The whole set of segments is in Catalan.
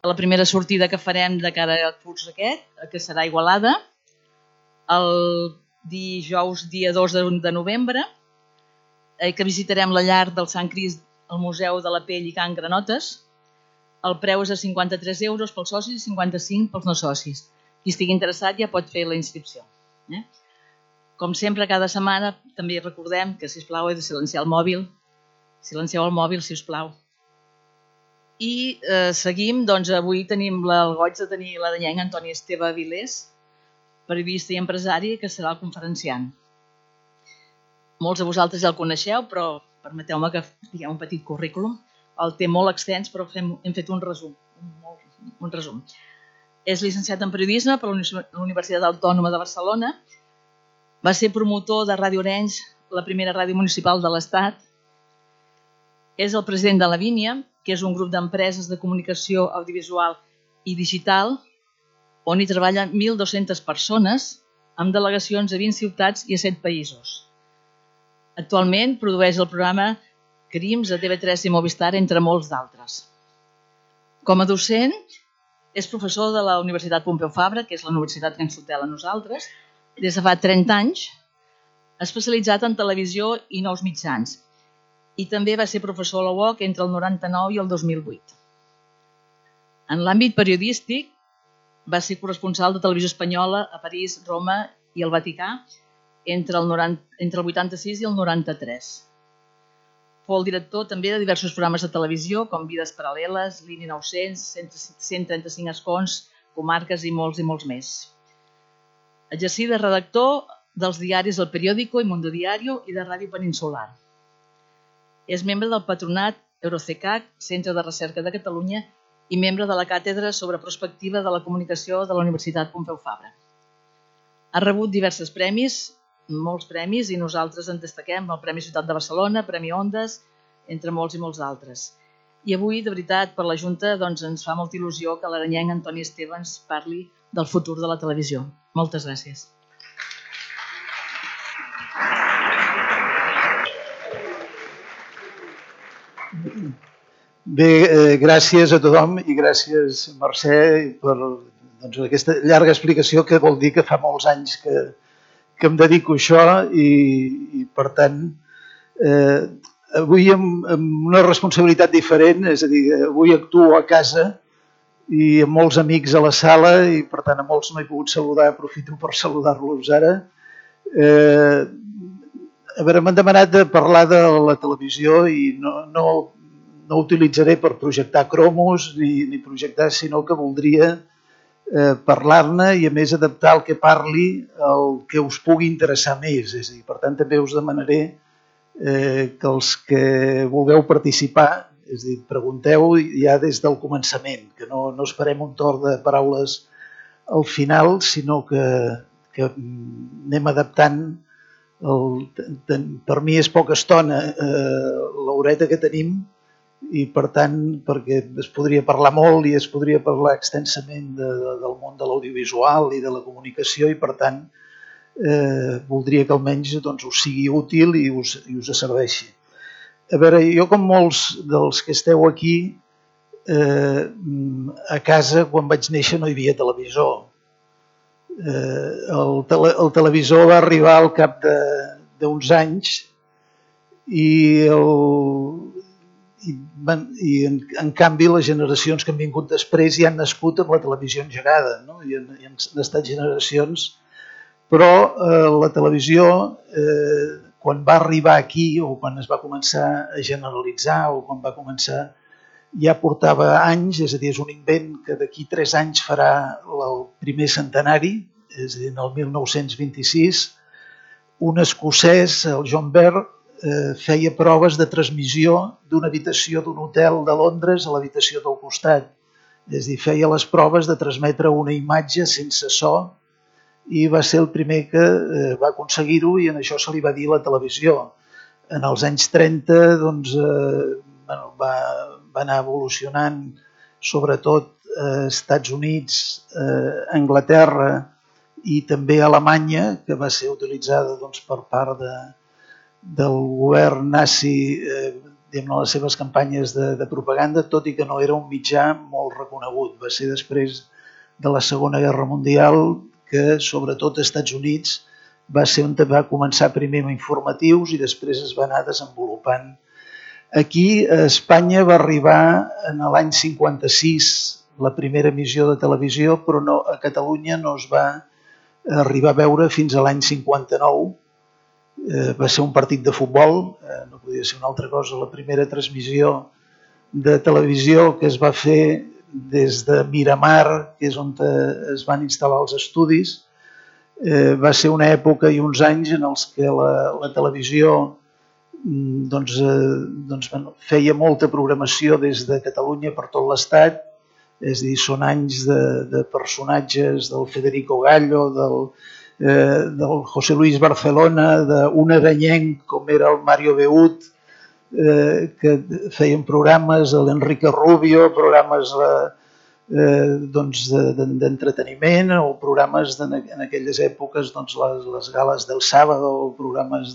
la primera sortida que farem de cara al curs aquest, que serà a Igualada, el dijous dia 2 de novembre, que visitarem la llar del Sant Crist al Museu de la Pell i Can Granotes. El preu és de 53 euros pels socis i 55 pels no socis. Qui estigui interessat ja pot fer la inscripció. Com sempre, cada setmana també recordem que, sisplau, heu de silenciar el mòbil. Silencieu el mòbil, sisplau. I seguim, doncs avui tenim el goig de tenir l'adanyenc Antoni Esteve Avilés, periodista i empresari, que serà el conferenciant. Molts de vosaltres ja el coneixeu, però permeteu-me que diguem un petit currículum. El té molt extens, però hem fet un resum. És llicenciat en periodisme per la Universitat Autònoma de Barcelona. Va ser promotor de Ràdio Arenys, la primera ràdio municipal de l'Estat. És el president de la Vínia, que és un grup d'empreses de comunicació audiovisual i digital, on hi treballen 1.200 persones, amb delegacions a 20 ciutats i a 7 països. Actualment produeix el programa Crims a TV3 i Movistar, entre molts d'altres. Com a docent, és professor de la Universitat Pompeu Fabra, que és la universitat que ens tutela a nosaltres, des de fa 30 anys, especialitzat en televisió i nous mitjans. I també va ser professor a la UOC entre el 99 i el 2008. En l'àmbit periodístic, va ser corresponsal de Televisió Espanyola a París, Roma i el Vaticà entre el 86 i el 93. Fou el director també de diversos programes de televisió, com Vides Paral·leles, Línia 900, 135 escons, Comarques i molts més. Exercí de redactor dels diaris El Periódico i Mundo Diario i de Ràdio Peninsular. És membre del patronat Eurocecac, Centre de Recerca de Catalunya, i membre de la Càtedra sobre Prospectiva de la Comunicació de la Universitat Pompeu Fabra. Ha rebut diversos premis, molts premis, i nosaltres en destaquem el Premi Ciutat de Barcelona, Premi Ondes, entre molts i molts d'altres. I avui, de veritat, per la Junta, ens fa molta il·lusió que l'aranyenc Antoni Esteve ens parli del futur de la televisió. Moltes gràcies. Bé, gràcies a tothom i gràcies, Mercè, per aquesta llarga explicació, que vol dir que fa molts anys que em dedico a això i per tant, avui amb una responsabilitat diferent, és a dir, avui actuo a casa i amb molts amics a la sala i per tant a molts no he pogut saludar, aprofito per saludar-los ara. A veure, m'han demanat de parlar de la televisió i no utilitzaré per projectar cromos ni projectar, sinó que voldria parlar-ne i a més adaptar el que parli al que us pugui interessar més. És a dir, per tant, també us demanaré que els que vulgueu participar, és a dir, pregunteu ja des del començament, que no esperem un torn de paraules al final, sinó que anem adaptant. Per mi és poca estona l'horeta que tenim i per tant, perquè es podria parlar molt i es podria parlar extensament del món de l'audiovisual i de la comunicació i per tant voldria que almenys us sigui útil i us serveixi. A veure, jo com molts dels que esteu aquí, a casa quan vaig néixer no hi havia televisor. El televisor va arribar al cap d'uns anys i en canvi les generacions que han vingut després ja han nascut amb la televisió engegada, no? I han estat generacions, però la televisió quan va arribar aquí o quan es va començar a generalitzar o quan va començar ja portava anys, és a dir, és un invent que d'aquí 3 anys farà el primer centenari, és a dir, en el 1926, un escocès, el John Baird, feia proves de transmissió d'una habitació d'un hotel de Londres a l'habitació del costat. És a dir, feia les proves de transmetre una imatge sense so i va ser el primer que va aconseguir-ho i en això se li va dir la televisió. En els anys 30 va anar evolucionant, sobretot a Estats Units, a Anglaterra i també a Alemanya, que va ser utilitzada per part del govern nazi les seves campanyes de propaganda, tot i que no era un mitjà molt reconegut. Va ser després de la Segona Guerra Mundial que, sobretot als Estats Units, va ser on va començar primer amb informatius i després es va anar desenvolupant. Aquí a Espanya va arribar en l'any 56 la primera emissió de televisió, però a Catalunya no es va arribar a veure fins a l'any 59. Va ser un partit de futbol, no podia ser una altra cosa. La primera transmissió de televisió que es va fer des de Miramar, que és on es van instal·lar els estudis, va ser una època i uns anys en els que la televisió feia molta programació des de Catalunya per tot l'Estat, és a dir, són anys de personatges del Federico Gallo, del José Luis Barcelona, d'un aranyenc com era el Mario Beut, que feien programes, l'Enrique Rubio, programes d'entreteniment o programes en aquelles èpoques, les gales del sábado, programes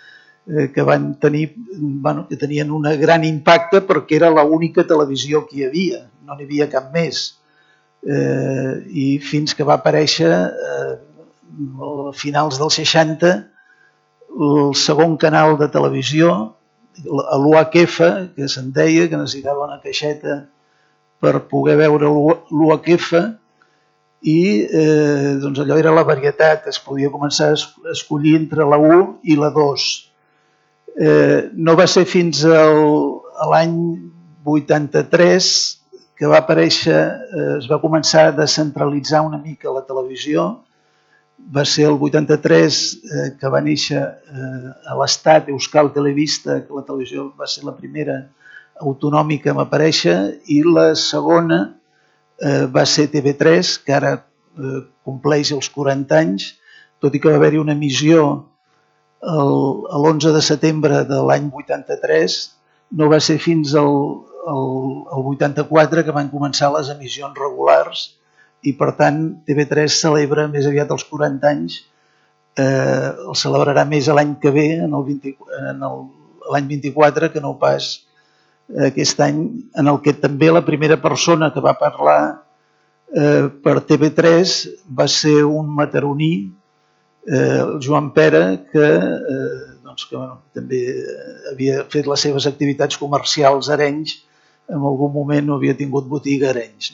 que tenien un gran impacte perquè era l'única televisió que hi havia, no n'hi havia cap més. I fins que va aparèixer a finals dels 60 el segon canal de televisió, l'UHF, que se'n deia, que necessitava una caixeta per poder veure l'UHF, i allò era la varietat, es podia començar a escollir entre la 1 i la 2. No va ser fins a l'any 83 que va aparèixer, es va començar a descentralitzar una mica la televisió. Va ser el 83 que va néixer a l'Estat Euskal Telebista, que la televisió va ser la primera autonòmica a aparèixer, i la segona va ser TV3, que ara compleix els 40 anys, tot i que va haver-hi una emissió l'11 de setembre de l'any 83, no va ser fins al 84 que van començar les emissions regulars i, per tant, TV3 celebra més aviat els 40 anys, el celebrarà més l'any que ve, l'any 24, que no pas aquest any, en el que també la primera persona que va parlar per TV3 va ser un mataroní, Joan Pera, que també havia fet les seves activitats comercials a Arenys, en algun moment havia tingut botiga a Arenys.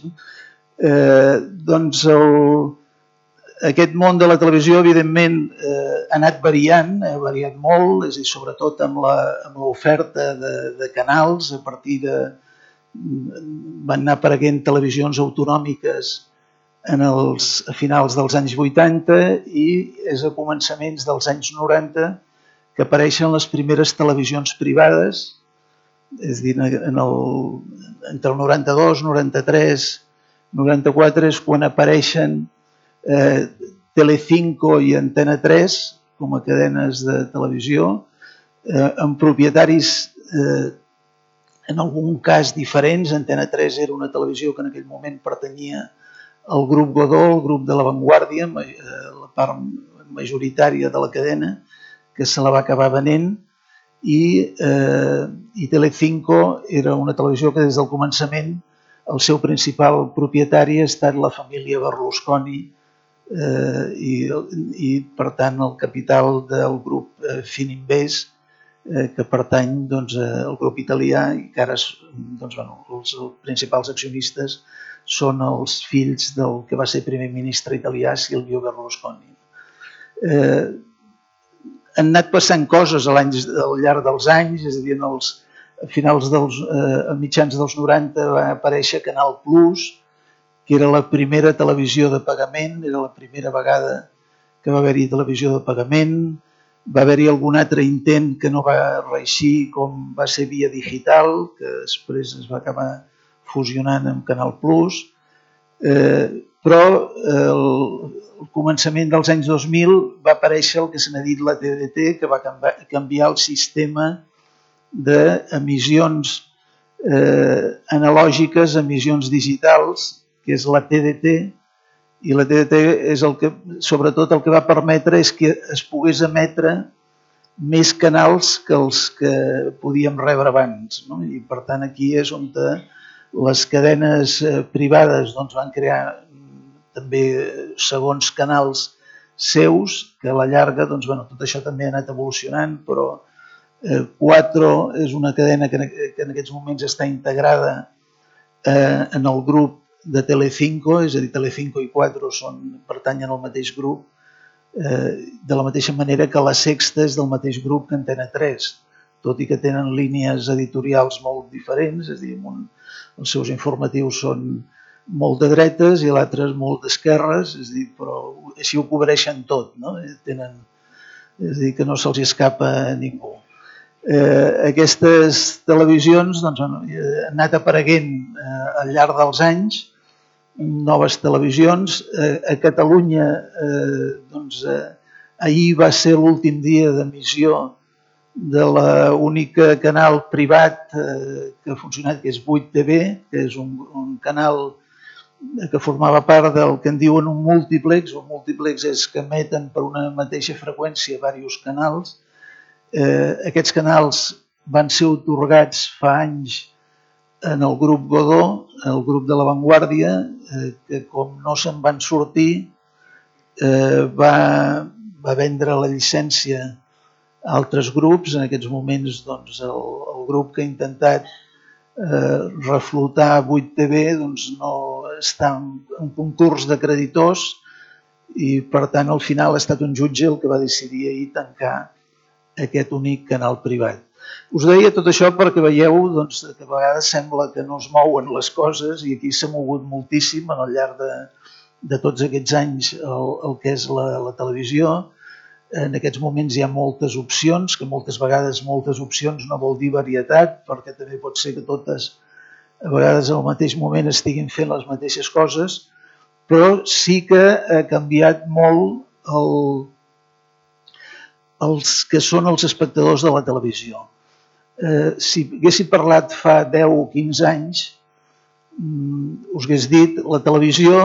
Aquest món de la televisió, evidentment, ha anat variant, ha variat molt, és a dir, sobretot amb l'oferta de canals. A partir de... van anar apareguent televisions autonòmiques a finals dels anys 80 i és a començaments dels anys 90 que apareixen les primeres televisions privades, és a dir, entre el 92, 93, 94 és quan apareixen Telecinco i Antena 3 com a cadenes de televisió, amb propietaris en algun cas diferents. Antena 3 era una televisió que en aquell moment pertanyia al grup Godó, el grup de La Vanguardia, la part majoritària de la cadena, que se la va acabar venent, i Telecinco era una televisió que des del començament el seu principal propietari ha estat la família Berlusconi i per tant el capital del grup Fininvest, que pertany al grup italià i que ara els principals accionistes són els fills del que va ser primer ministre italià, Silvio Berlusconi. Han anat passant coses al llarg dels anys, és a dir, a mitjans dels 90 va aparèixer Canal Plus, que era la primera televisió de pagament, era la primera vegada que va haver-hi televisió de pagament. Va haver-hi algun altre intent que no va reeixir, com va ser Via Digital, que després es va acabar fusionant amb Canal Plus, però al començament dels anys 2000 va aparèixer el que se n'ha dit la TDT, que va canviar el sistema d'emissions analògiques a emissions digitals, que és la TDT, i la TDT és sobretot el que va permetre és que es pogués emetre més canals que els que podíem rebre abans, no? I per tant aquí és on les cadenes privades doncs, van crear també segons canals seus, que a la llarga doncs, bueno, tot això també ha anat evolucionant, però Cuatro és una cadena que en aquests moments està integrada en el grup de Telecinco, és a dir, Telecinco i Cuatro pertanyen al mateix grup, de la mateixa manera que La Sexta és del mateix grup que Antena 3, tot i que tenen línies editorials molt diferents, és a dir, els seus informatius són molt de dretes i l'altre molt d'esquerres, és a dir, però així ho cobreixen tot, no? És a dir, que no se'ls escapa a ningú. Aquestes televisions doncs, han anat apareguent al llarg dels anys, noves televisions. A Catalunya doncs, ahir va ser l'últim dia d'emissió de l'única canal privat que ha funcionat, que és 8TV, que és un canal que formava part del que en diuen un múltiplex. Un múltiplex és que emeten per una mateixa freqüència diversos canals. Aquests canals van ser atorgats fa anys en el grup Godó, el grup de La Vanguardia, que com no se'n van sortir, va vendre la llicència a altres grups. En aquests moments doncs, el grup que ha intentat reflotar 8TV doncs, no està en concurs de creditors i per tant al final ha estat un jutge el que va decidir ahir tancar aquest únic canal privat. Us deia tot això perquè veieu doncs, que a vegades sembla que no es mouen les coses i aquí s'ha mogut moltíssim al llarg de tots aquests anys el que és la televisió. En aquests moments hi ha moltes opcions, que moltes vegades moltes opcions no vol dir varietat, perquè també pot ser que totes a vegades al mateix moment estiguin fent les mateixes coses, però sí que ha canviat molt els que són els espectadors de la televisió. Si haguéssim parlat fa 10 o 15 anys, us hagués dit la televisió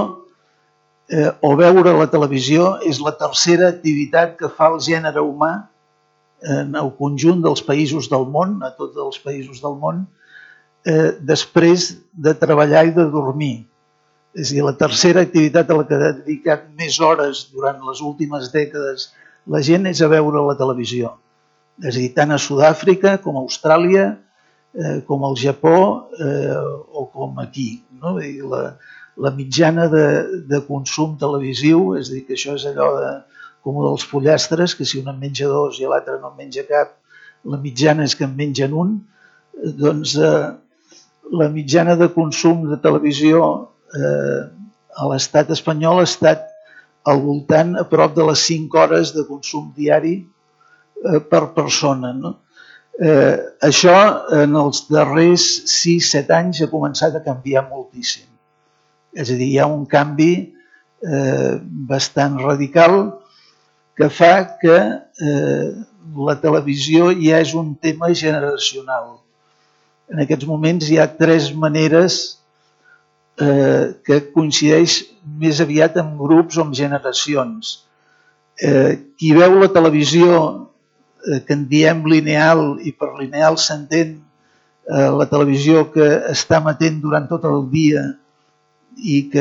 o veure la televisió és la tercera activitat que fa el gènere humà en el conjunt dels països del món, a tots els països del món, després de treballar i de dormir. És a dir, la tercera activitat a la que ha dedicat més hores durant les últimes dècades la gent és a veure la televisió. És a dir, tant a Sud-àfrica com a Austràlia, com al Japó o com aquí. No? La mitjana de consum televisiu, és a dir, que això és allò com dels pollastres, que si un en menja dos i l'altre no en menja cap, la mitjana és que en mengen un. Doncs la mitjana de consum de televisió a l'estat espanyol ha estat al voltant a prop de les 5 hores de consum diari per persona. No? Això en els darrers 6-7 anys ha començat a canviar moltíssim. És a dir, hi ha un canvi bastant radical que fa que la televisió ja és un tema generacional. En aquests moments hi ha 3 maneres que coincideix més aviat amb grups o amb generacions. Qui veu la televisió que en diem lineal, i per lineal s'entén la televisió que està emetent durant tot el dia i que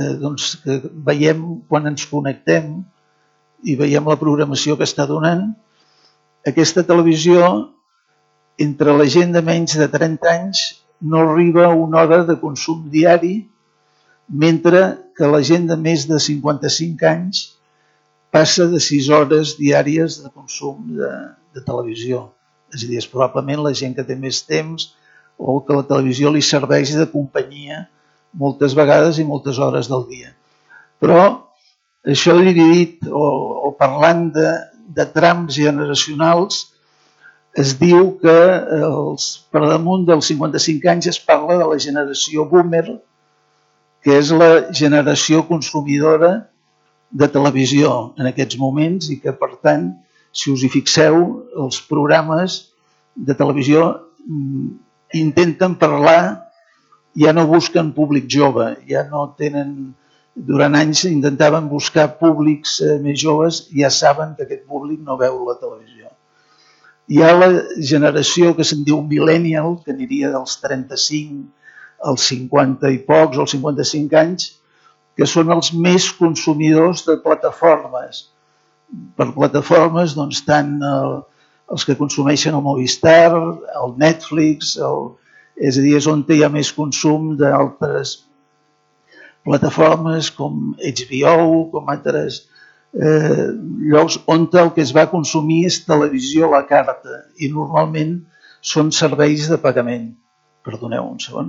veiem quan ens connectem i veiem la programació que està donant, aquesta televisió entre la gent de menys de 30 anys no arriba a 1 hora de consum diari, mentre que la gent de més de 55 anys passa de 6 hores diàries de consum de televisió. És a dir, és probablement la gent que té més temps o que la televisió li serveix de companyia moltes vegades i moltes hores del dia. Però això dividit o parlant de trams generacionals, es diu que per damunt dels 55 anys es parla de la generació boomer, que és la generació consumidora de televisió en aquests moments i que, per tant, si us hi fixeu, els programes de televisió intenten parlar, ja no busquen públic jove, ja no tenen... Durant anys intentaven buscar públics més joves i ja saben que aquest públic no veu la televisió. Hi ha la generació que se'n diu millennial, que aniria dels 35 als 50 i pocs, als 55 anys, que són els més consumidors de plataformes. Per plataformes, doncs, tant els que consumeixen el Movistar, el Netflix, és a dir, és on hi ha més consum d'altres plataformes com HBO, com altres llocs on el que es va consumir és televisió a la carta i normalment són serveis de pagament. Perdoneu un segon.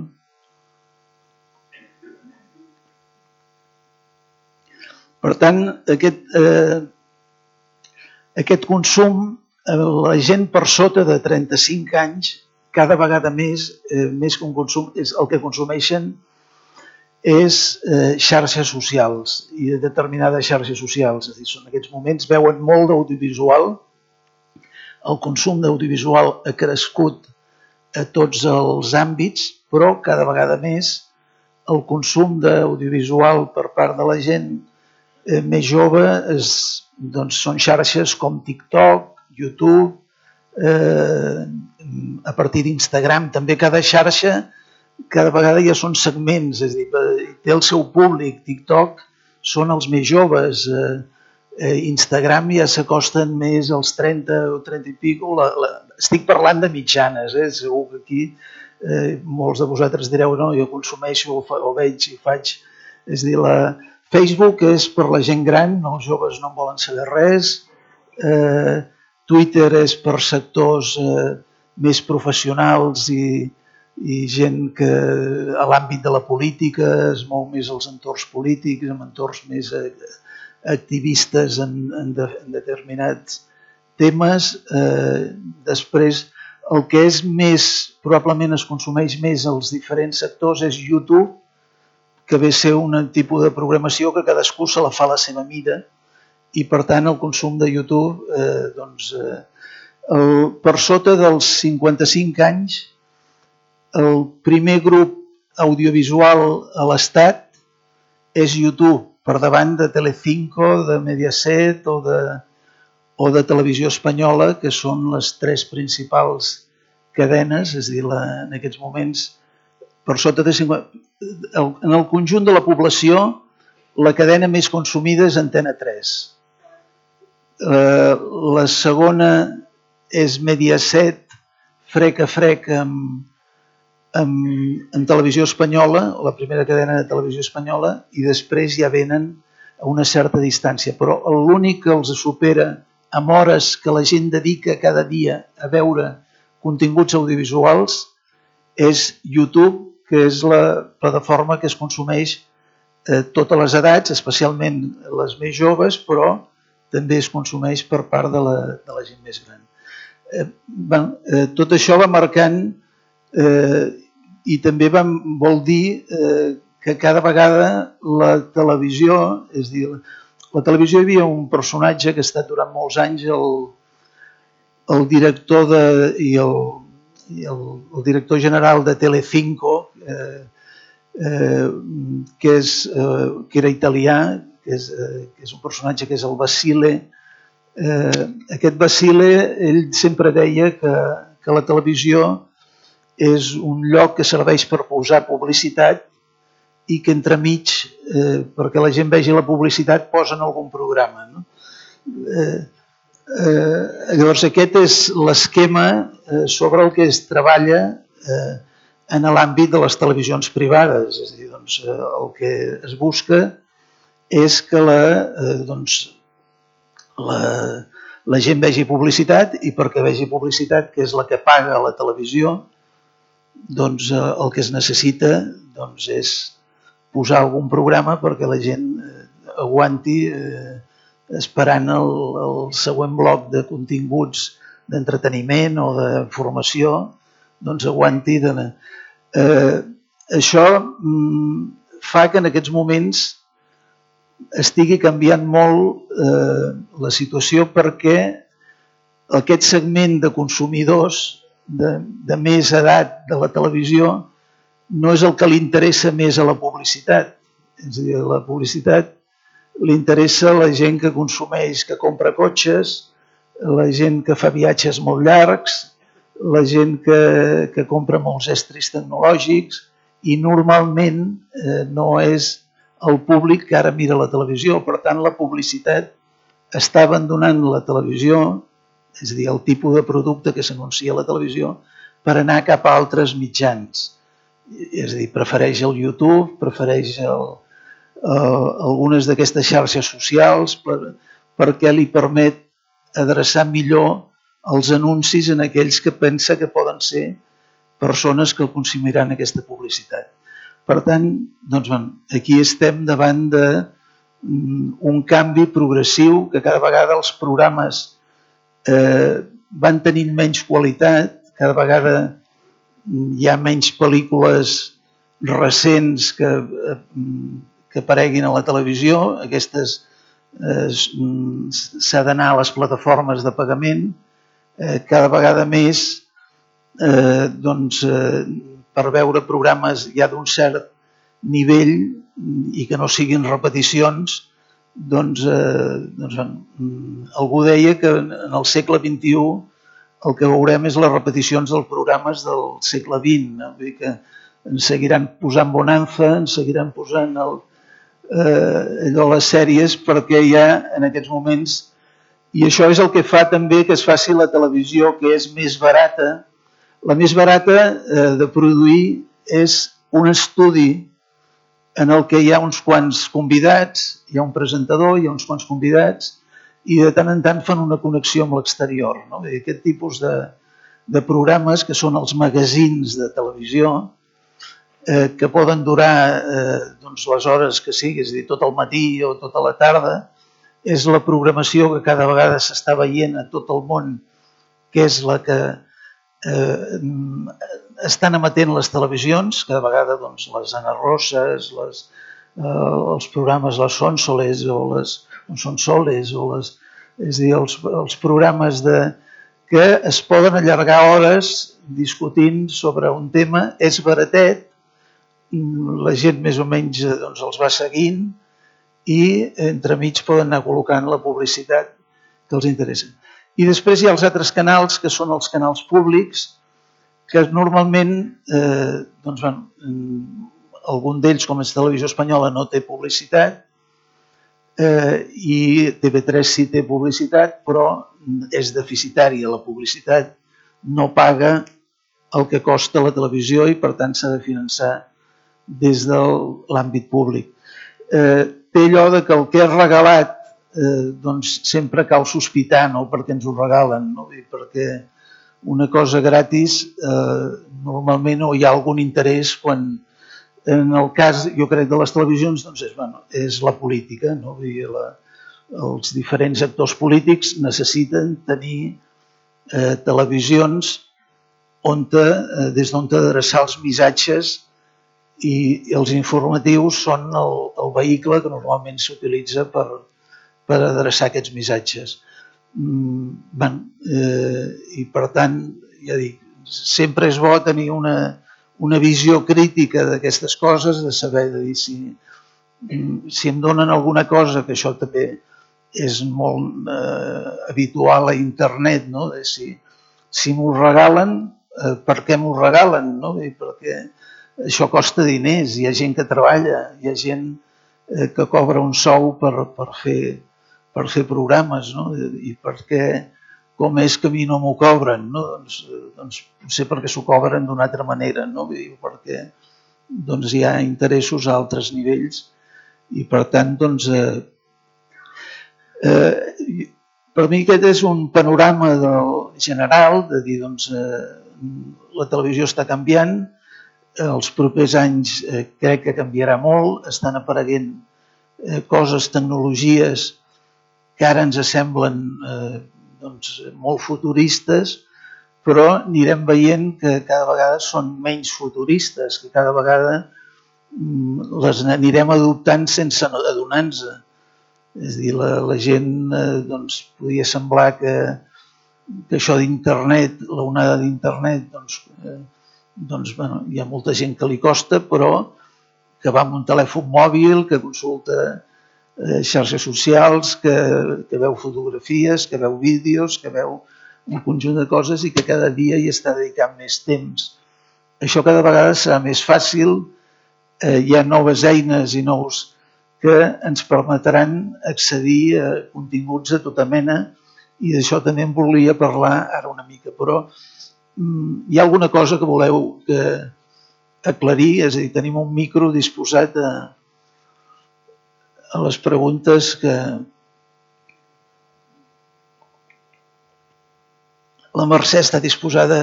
Per tant, aquest consum, la gent per sota de 35 anys, cada vegada més que un consum, el que consumeixen és xarxes socials i determinades xarxes socials. És a dir, en aquests moments veuen molt d'audiovisual, el consum d'audiovisual ha crescut a tots els àmbits, però cada vegada més el consum d'audiovisual per part de la gent més jove són xarxes com TikTok, YouTube, a partir d'Instagram. També cada xarxa cada vegada ja són segments, és a dir, té el seu públic. TikTok són els més joves, Instagram ja s'acosten més als 30 o 30 i pico. Estic parlant de mitjanes, segur que aquí molts de vosaltres direu no, jo consumeixo o veig i faig. És a dir, Facebook és per la gent gran, els joves no en volen saber res, Twitter és per sectors més professionals i gent que a l'àmbit de la política es mou més als entorns polítics, en entorns més activistes en determinats temes. Després, el que és més, probablement es consumeix més als diferents sectors és YouTube, que ve a ser un tipus de programació que cadascú se la fa a la seva mida i per tant el consum de YouTube per sota dels 55 anys el primer grup audiovisual a l'Estat és YouTube, per davant de Telecinco, de Mediaset o de Televisió Espanyola, que són les tres principals cadenes, és a dir, en aquests moments, per sota de 50... En el conjunt de la població, la cadena més consumida és Antena 3. La segona és Mediaset, frec a frec en Televisió Espanyola, la primera cadena de Televisió Espanyola, i després ja venen a una certa distància. Però l'únic que els supera amb hores que la gent dedica cada dia a veure continguts audiovisuals és YouTube, que és la plataforma que es consumeix a totes les edats, especialment les més joves, però també es consumeix per part de la gent més gran. Tot això va marcant i també vol dir que cada vegada la televisió, és a dir, la televisió hi havia un personatge que ha estat durant molts anys el director i el director general de Telecinco, que era italià, que és un personatge que és el Basile. Aquest Basile, ell sempre deia que la televisió és un lloc que serveix per posar publicitat i que entremig, perquè la gent vegi la publicitat, posen algun programa. Llavors aquest és l'esquema sobre el que es treballa en l'àmbit de les televisions privades. És a dir, el que es busca és que la gent vegi publicitat i perquè vegi publicitat, que és la que paga la televisió, doncs el que es necessita és posar algun programa perquè la gent aguanti esperant el següent bloc de continguts d'entreteniment o de formació, doncs aguanti. Això fa que en aquests moments estigui canviant molt la situació perquè aquest segment de consumidors de més edat de la televisió no és el que li interessa més a la publicitat. És a dir, la publicitat li interessa a la gent que consumeix, que compra cotxes, la gent que fa viatges molt llargs, la gent que compra molts estris tecnològics i normalment no és el públic que ara mira la televisió. Per tant, la publicitat està abandonant la televisió, és a dir, el tipus de producte que s'anuncia a la televisió, per anar cap a altres mitjans. És a dir, prefereix el YouTube, prefereix algunes d'aquestes xarxes socials perquè li permet adreçar millor els anuncis en aquells que pensa que poden ser persones que consumiran aquesta publicitat. Per tant, doncs, aquí estem davant d'un canvi progressiu que cada vegada els programes van tenint menys qualitat, cada vegada hi ha menys pel·lícules recents que apareguin a la televisió. Aquestes s'ha d'anar a les plataformes de pagament cada vegada més per veure programes ja d'un cert nivell i que no siguin repeticions. Algú deia que en el segle XXI el que veurem és les repeticions dels programes del segle XX. Vull dir que ens seguiran posant Bonanza, ens seguiran posant les sèries, perquè hi ha en aquests moments, i això és el que fa també que es faci la televisió, que és més barata. La més barata de produir és un estudi en el que hi ha uns quants convidats, hi ha un presentador, hi ha uns quants convidats, i de tant en tant fan una connexió amb l'exterior. Aquest tipus de programes, que són els magazins de televisió, que poden durar les hores que sigui, és a dir, tot el matí o tota la tarda, és la programació que cada vegada s'està veient a tot el món, que és la que estan emetent les televisions, cada vegada les Ana Rosas, els programes Les Sonsoles o les Sonsoles, és a dir, els programes que es poden allargar hores discutint sobre un tema, és baratet, la gent més o menys els va seguint i entremig poden anar col·locant la publicitat que els interessa. I després hi ha els altres canals, que són els canals públics, que normalment, algun d'ells, com és Televisió Espanyola, no té publicitat, i TV3 sí té publicitat, però és deficitària la publicitat, no paga el que costa la televisió i per tant s'ha de finançar des de l'àmbit públic. Té allò que el que és regalat sempre cal sospitar perquè ens ho regalen, perquè una cosa gratis normalment no hi ha algun interès quan, en el cas, jo crec, de les televisions, és la política. Els diferents actors polítics necessiten tenir televisions des d'on adreçar els missatges i els informatius són el vehicle que normalment s'utilitza per adreçar aquests missatges. I per tant, ja dic, sempre és bo tenir una visió crítica d'aquestes coses, de saber si em donen alguna cosa, que això també és molt habitual a internet, si m'ho regalen, per què m'ho regalen? Perquè això costa diners, hi ha gent que treballa, hi ha gent que cobra un sou per fer programes, i per què, com és que a mi no m'ho cobren? Potser perquè s'ho cobren d'una altra manera, perquè hi ha interessos a altres nivells i per tant, per mi aquest és un panorama general de dir, la televisió està canviant, els propers anys crec que canviarà molt, estan apareguent coses, tecnologies que ara ens semblen molt futuristes, però anirem veient que cada vegada són menys futuristes, que cada vegada les anirem adoptant sense adonar-nos. És a dir, la gent podia semblar que això d'internet, l'onada d'internet, hi ha molta gent que li costa, però que va amb un telèfon mòbil, que consulta xarxes socials, que veu fotografies, que veu vídeos, que veu un conjunt de coses i que cada dia hi està dedicant més temps. Això cada vegada serà més fàcil, hi ha noves eines i nous que ens permetran accedir a continguts de tota mena i d'això també en volia parlar ara una mica, però hi ha alguna cosa que voleu aclarir? És a dir, tenim un micro disposat a les preguntes que... La Mercè està disposada...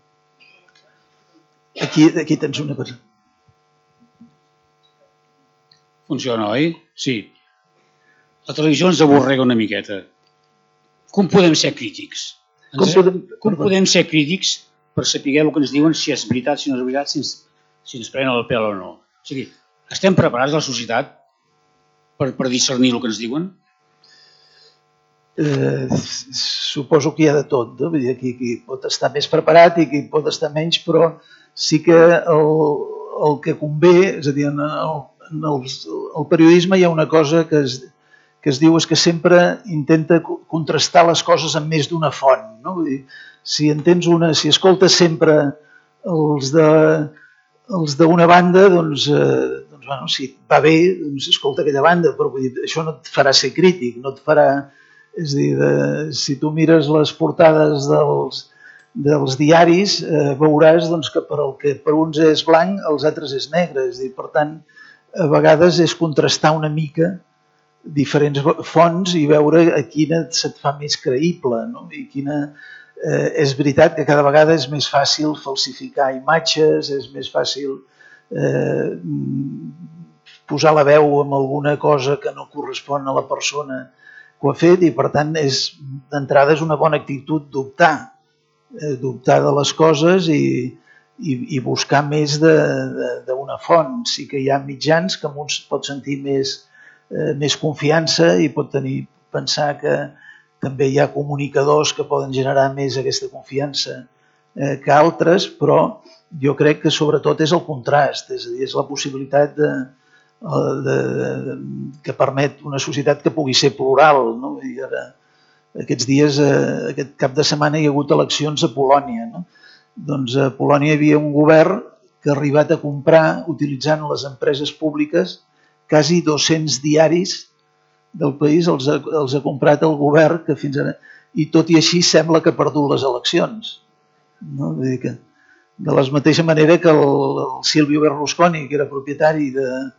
Aquí tens una cosa. Funciona, oi? Sí. La televisió ens avorrega una miqueta. Com podem ser crítics? Com podem ser crítics per saber el que ens diuen, si és veritat, si no és veritat, si ens prenen el pèl o no? O sigui, estem preparats, la societat, per discernir el que ens diuen? Suposo que hi ha de tot, no? Vull dir, qui pot estar més preparat i qui pot estar menys, però sí que el que convé, és a dir, en el periodisme hi ha una cosa que es diu és que sempre intenta contrastar les coses amb més d'una font, no? Vull dir, si escoltes sempre els d'una banda, doncs bueno, si et va bé, doncs escolta aquella banda, però vull dir, això no et farà ser crític, no et farà... És a dir, si tu mires les portades dels diaris, veuràs doncs, que per uns és blanc, els altres és negre. És a dir, per tant, a vegades és contrastar una mica diferents fonts i veure a quina se't fa més creïble, no? I quina... És veritat que cada vegada és més fàcil falsificar imatges, és més fàcil posar la veu amb alguna cosa que no correspon a la persona que ho ha fet i, per tant, d'entrada és una bona actitud dubtar de les coses i buscar més d'una font. Sí que hi ha mitjans que un pot sentir més confiança i pot pensar que també hi ha comunicadors que poden generar més aquesta confiança que altres, però jo crec que sobretot és el contrast, és a dir, és la possibilitat que permet una societat que pugui ser plural, no? I ara, aquests dies, aquest cap de setmana hi ha hagut eleccions a Polònia, no? Doncs a Polònia hi havia un govern que ha arribat a comprar, utilitzant les empreses públiques, quasi 200 diaris del país els ha comprat el govern, que fins ara... I tot i així sembla que ha perdut les eleccions. No? Vull dir que, de la mateixa manera que el Silvio Berlusconi, que era propietari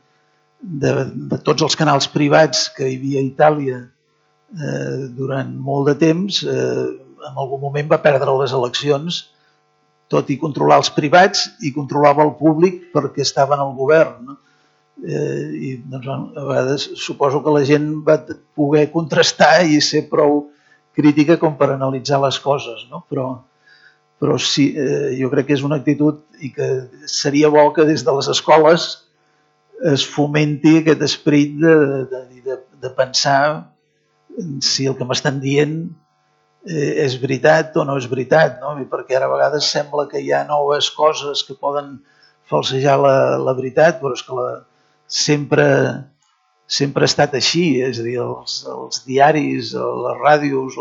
de tots els canals privats que hi havia a Itàlia durant molt de temps, en algun moment va perdre les eleccions, tot i controlar els privats, i controlava el públic perquè estava en el govern, no? I doncs, a vegades suposo que la gent va poder contrastar i ser prou crítica com per analitzar les coses, no? Però sí, jo crec que és una actitud i que seria bo que des de les escoles es fomenti aquest esperit de pensar si el que m'estan dient és veritat o no és veritat, no? Perquè ara a vegades sembla que hi ha noves coses que poden falsejar la veritat, però és que sempre ha estat així, és a dir, els diaris, les ràdios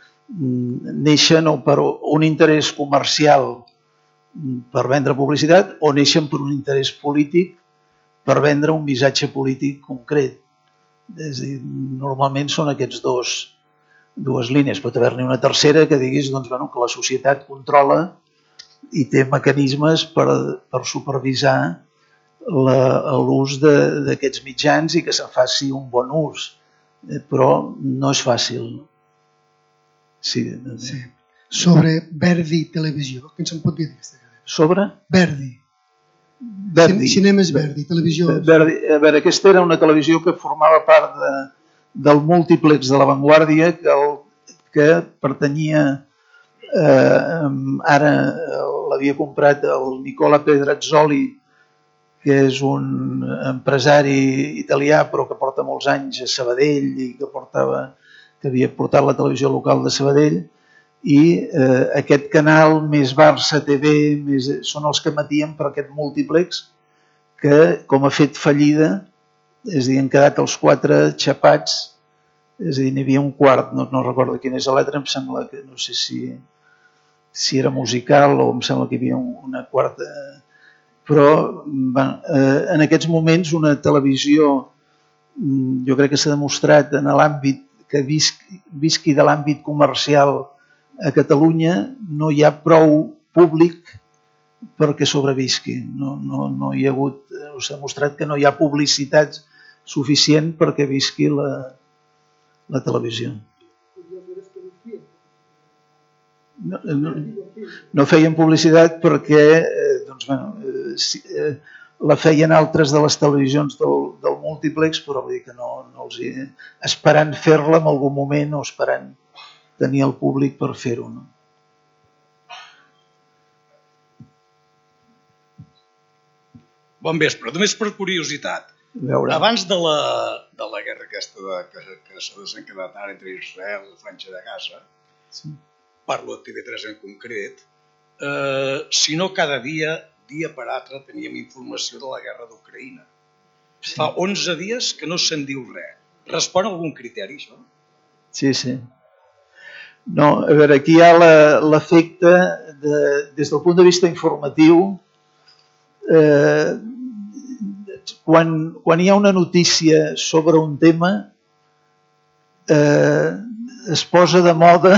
neixen o per un interès comercial per vendre publicitat o neixen per un interès polític per vendre un missatge polític concret. És a dir, normalment són aquests dues línies. Pot haver-n'hi una tercera que diguis doncs, bueno, que la societat controla i té mecanismes per supervisar l'ús d'aquests mitjans i que se'n faci un bon ús. Però no és fàcil. Sí. Sobre Verdi Televisió, què se'n pot dir d'aquesta? Sobre? Verdi. Cinemes Verdi, televisió. Verdi, a veure, aquesta era una televisió que formava part del múltiplex de La Vanguardia que pertanyia, ara l'havia comprat el Nicola Pedrazzoli, que és un empresari italià però que porta molts anys a Sabadell i que havia portat la televisió local de Sabadell, i aquest canal més Barça TV són els que emetien per aquest múltiplex que, com ha fet fallida, És a dir, han quedat els 4 xapats, és a dir, n'hi havia un quart, no recordo quin és l'altre, em sembla que no sé si era musical o em sembla que hi havia una quarta, però en aquests moments una televisió, jo crec que s'ha demostrat en l'àmbit que visqui de l'àmbit comercial a Catalunya, no hi ha prou públic perquè sobrevisqui. No hi ha hagut, s'ha demostrat que no hi ha publicitat suficient perquè visqui la televisió. No feien publicitat perquè la feien altres de les televisions del múltiplex, però vull dir que no els esperant fer-la en algun moment o esperant tenir el públic per fer-ho. Bon vespre. Només per curiositat, abans de la guerra aquesta que s'ha desencadenat ara entre Israel i la Franja de Gaza, parlo de TV3 en concret, si no cada dia per altre, teníem informació de la guerra d'Ucraïna. Fa 11 dies que no se'n diu res. Respon a algun criteri, això? Sí. No, a veure, aquí hi ha l'efecte, des del punt de vista informatiu, quan hi ha una notícia sobre un tema, es posa de moda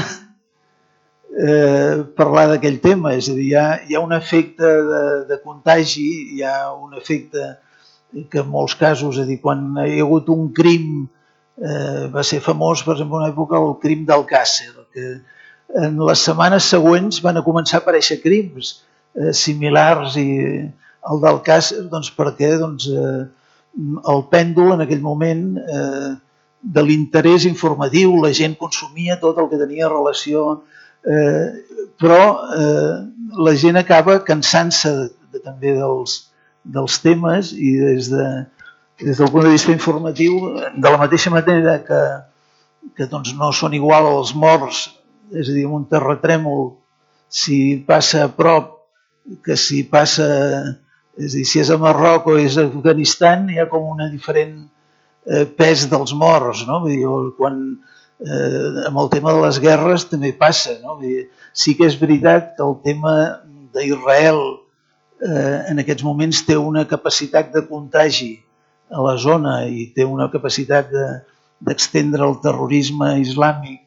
parlar d'aquell tema, és a dir, hi ha un efecte de contagi, hi ha un efecte que en molts casos, és a dir, quan hi ha hagut un crim, va ser famós, per exemple, en una època, el crim d'Alcàsser, que en les setmanes següents van començar a aparèixer crims similars i el d'Alcàsser, perquè el pèndol en aquell moment de l'interès informatiu, la gent consumia tot el que tenia relació, però la gent acaba cansant-se també dels temes i des del punt de vista informatiu, de la mateixa manera que no són igual els morts, és a dir, un terratrèmol, si passa a prop, que si passa, és a dir, si és a Marroc o és a Afganistan, hi ha com un diferent pes dels morts, no? Vull dir, quan amb el tema de les guerres també passa, no? Vull dir, sí que és veritat que el tema d'Israel en aquests moments té una capacitat de contagi a la zona i té una capacitat d'estendre el terrorisme islàmic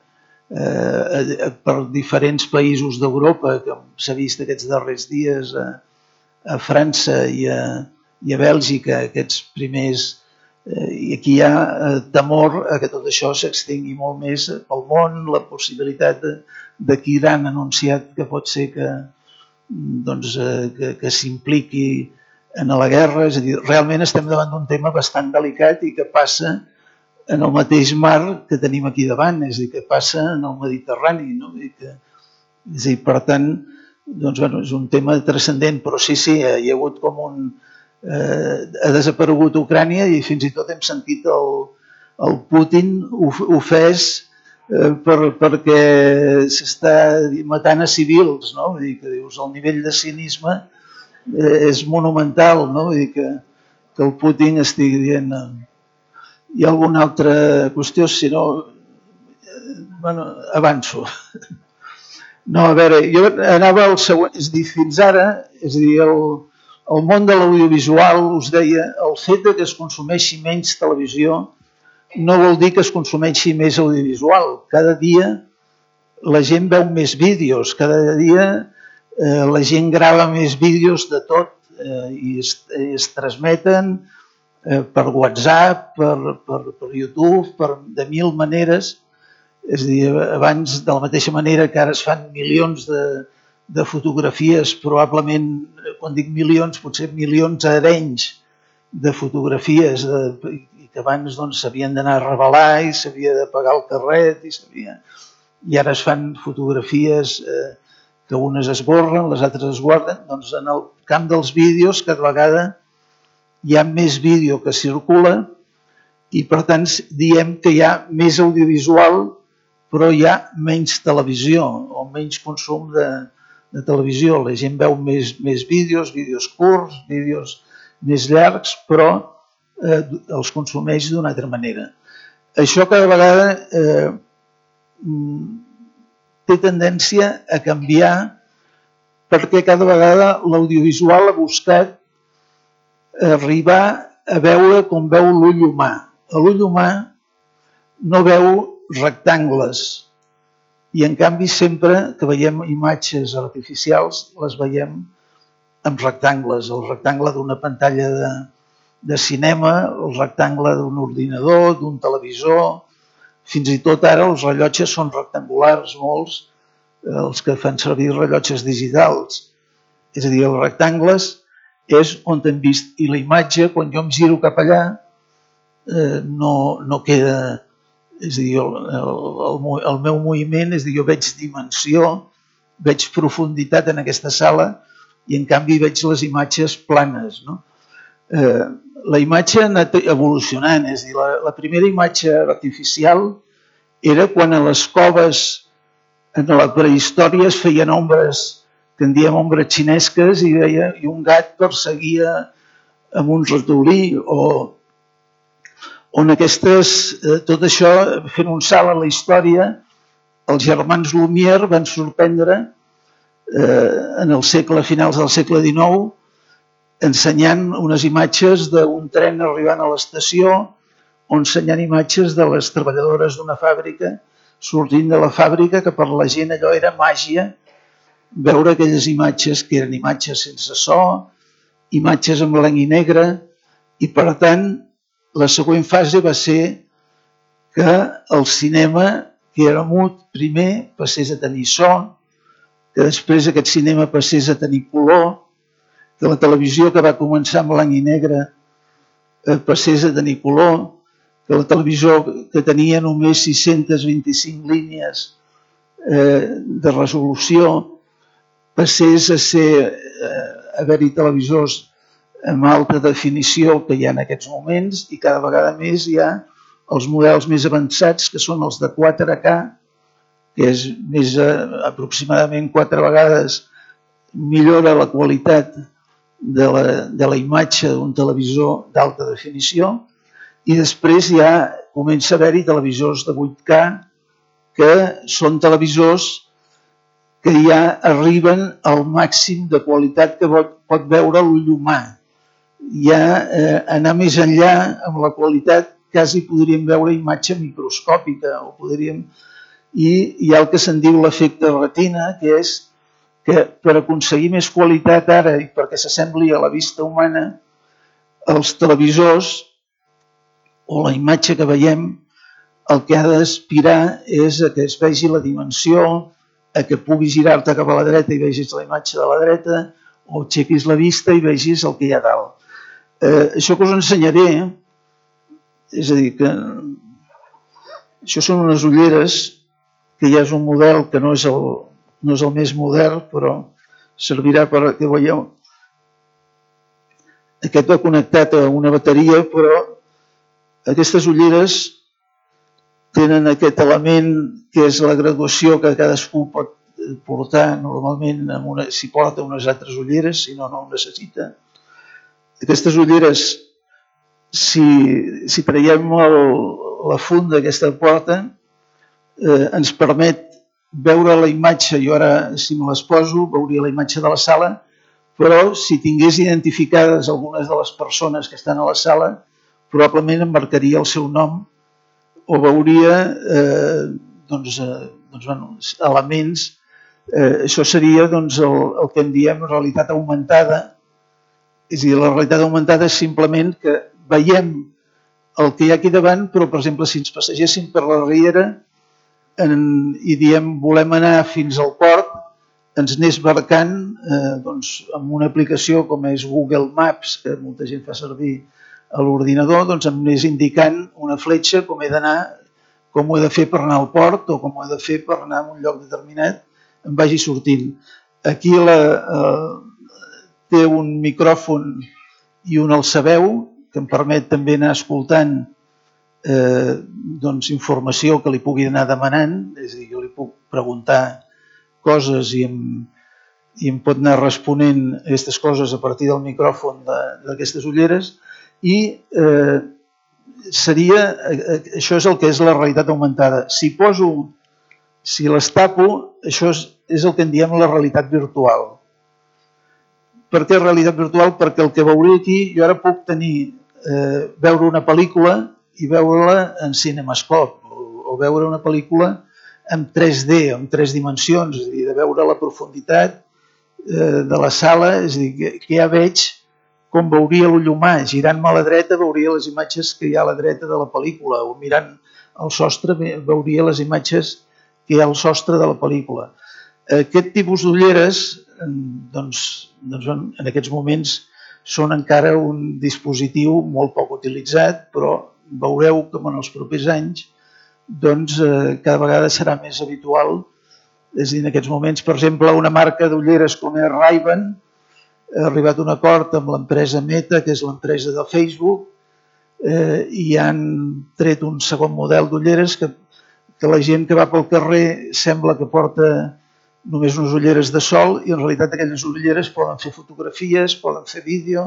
per diferents països d'Europa, que s'ha vist aquests darrers dies a França i a Bèlgica, aquests primers, i aquí hi ha temor a que tot això s'extingui molt més pel món, la possibilitat de que Iran ha anunciat que pot ser que s'impliqui en la guerra, és a dir, realment estem davant d'un tema bastant delicat i que passa en el mateix mar que tenim aquí davant, és a dir, que passa en el Mediterrani, no? És a dir, per tant, és un tema transcendent, però sí, hi ha hagut com ha desaparegut Ucrània i fins i tot hem sentit el Putin ofès perquè s'està matant a civils, no? Vull dir que dius, el nivell de cinisme és monumental, no? Vull dir que el Putin estigui dient... Hi ha alguna altra qüestió, si no... avanço. No, a veure, jo anava al següent, és a dir, fins ara, és a dir, el món de l'audiovisual, us deia, el fet que es consumeixi menys televisió no vol dir que es consumeixi més audiovisual. Cada dia la gent veu més vídeos, cada dia la gent grava més vídeos de tot i es transmeten per WhatsApp, per YouTube, de mil maneres. És a dir, abans, de la mateixa manera que ara es fan milions de fotografies, probablement, quan dic milions, potser milions arenys de fotografies i que abans s'havien d'anar a revelar i s'havia de pagar el carret i ara es fan fotografies que unes esborren, les altres es guarden. Doncs en el camp dels vídeos cada vegada hi ha més vídeo que circula i per tant diem que hi ha més audiovisual però hi ha menys televisió o menys consum de televisió. La gent veu més vídeos curts, vídeos més llargs, però els consumeix d'una altra manera. Això cada vegada té tendència a canviar perquè cada vegada l'audiovisual ha buscat arribar a veure com veu l'ull humà. L'ull humà no veu rectangles i en canvi sempre que veiem imatges artificials les veiem amb rectangles. El rectangle d'una pantalla de cinema, el rectangle d'un ordinador, d'un televisor, fins i tot ara els rellotges són rectangulars, molts, els que fan servir rellotges digitals. És a dir, els rectangles és on hem vist, i la imatge, quan jo em giro cap allà, no queda, és a dir, el meu moviment, és a dir, jo veig dimensió, veig profunditat en aquesta sala i en canvi veig les imatges planes, no? La imatge ha anat evolucionant, és a dir, la primera imatge artificial era quan a les coves en la prehistòria es feien ombres, que en diem ombres xinesques, i un gat perseguia amb un ratolí, on tot això, fent un salt a la història, els germans Lumière van sorprendre en el segle, a finals del segle XIX, ensenyant unes imatges d'un tren arribant a l'estació o ensenyant imatges de les treballadores d'una fàbrica sortint de la fàbrica, que per la gent allò era màgia, veure aquelles imatges que eren imatges sense so, imatges en blanc i negre, i per tant la següent fase va ser que el cinema, que era mut, primer passés a tenir so, que després aquest cinema passés a tenir color, que la televisió, que va començar en blanc i negre, passés a tenir color, que la televisió, que tenia només 625 línies de resolució, passés a haver-hi televisors amb alta definició que hi ha en aquests moments, i cada vegada més hi ha els models més avançats, que són els de 4K, que és aproximadament 4 vegades millora la qualitat de la imatge d'un televisor d'alta definició, i després ja comença a haver-hi televisors de 8K, que són televisors que ja arriben al màxim de qualitat que pot veure l'ull humà. Ja anar més enllà amb la qualitat, quasi podríem veure imatge microscòpica, i hi ha el que se'n diu l'efecte retina, que és que per aconseguir més qualitat ara i perquè s'assembli a la vista humana, els televisors o la imatge que veiem, el que ha d'aspirar és a que es vegi la dimensió, a que puguis girar-te cap a la dreta i vegis la imatge de la dreta, o aixequis la vista i vegis el que hi ha dalt. Això que us ensenyaré, és a dir, que això són unes ulleres, que ja és un model que no és el més modern, però servirà perquè veieu. Aquest va connectat a una bateria, però aquestes ulleres tenen aquest element que és la graduació que cadascú pot portar. Normalment s'hi porta unes altres ulleres, si no, no ho necessita. Aquestes ulleres, si traiem la funda aquesta porta, ens permet veure la imatge. Jo ara, si me les poso, veuria la imatge de la sala, però si tingués identificades algunes de les persones que estan a la sala, probablement em marcaria el seu nom o veuria elements. Això seria el que en diem realitat augmentada. És a dir, la realitat augmentada és simplement que veiem el que hi ha aquí davant, però, per exemple, si ens passegéssim per la riera i diem volem anar fins al port, ens anés marcant amb una aplicació com és Google Maps, que molta gent fa servir a l'ordinador, em anés indicant una fletxa com he d'anar, com ho he de fer per anar al port o com ho he de fer per anar a un lloc determinat, em vagi sortint. Aquí té un micròfon i un alçaveu que em permet també anar escoltant informació que li pugui anar demanant, és a dir, jo li puc preguntar coses i em pot anar responent aquestes coses a partir del micròfon d'aquestes ulleres, I això és el que és la realitat augmentada. Si les tapo, això és el que en diem la realitat virtual. Per què realitat virtual? Perquè el que veuré aquí, jo ara puc veure una pel·lícula i veure-la en CinemaScope, o veure una pel·lícula en 3D, en 3 dimensions, és a dir, de veure la profunditat de la sala, és a dir, que ja veig com veuria l'ull humà. Girant-me a la dreta veuria les imatges que hi ha a la dreta de la pel·lícula, o mirant el sostre veuria les imatges que hi ha al sostre de la pel·lícula. Aquest tipus d'ulleres, doncs, en aquests moments són encara un dispositiu molt poc utilitzat, però veureu que en els propers anys doncs, cada vegada serà més habitual. És a dir, en aquests moments, per exemple, una marca d'ulleres com és Ray-Ban ha arribat a un acord amb l'empresa Meta, que és l'empresa de Facebook, i han tret un segon model d'ulleres que la gent que va pel carrer sembla que porta només unes ulleres de sol i en realitat aquelles ulleres poden fer fotografies, poden fer vídeo,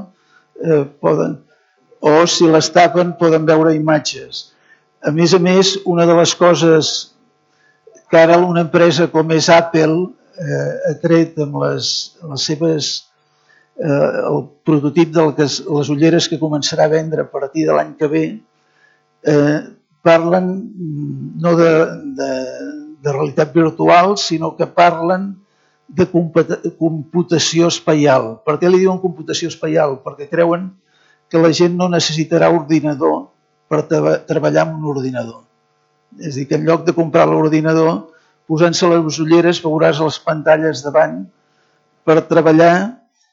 o si les tapen poden veure imatges. A més, una de les coses que ara una empresa com és Apple ha tret amb les seves el prototip de les ulleres que començarà a vendre a partir de l'any que ve, parlen no de realitat virtual, sinó que parlen de computació espaial. Per què li diuen computació espaial? Perquè creuen que la gent no necessitarà ordinador per treballar amb un ordinador. És a dir, que en lloc de comprar l'ordinador, posant-se les ulleres veuràs les pantalles davant per treballar